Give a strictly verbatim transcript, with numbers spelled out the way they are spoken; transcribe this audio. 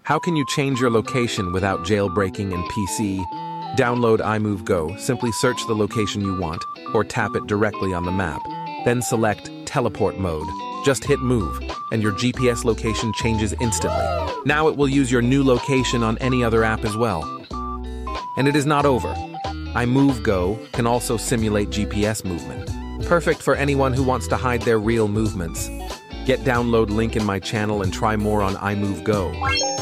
How can you change your location without jailbreaking in P C? Download iMove Go, simply search the location you want, or tap it directly on the map. Then select Teleport Mode. Just hit Move, and your G P S location changes instantly. Now it will use your new location on any other app as well. And it is not over. iMove Go can also simulate G P S movement. Perfect for anyone who wants to hide their real movements. Get download link in my channel and try more on iMove Go.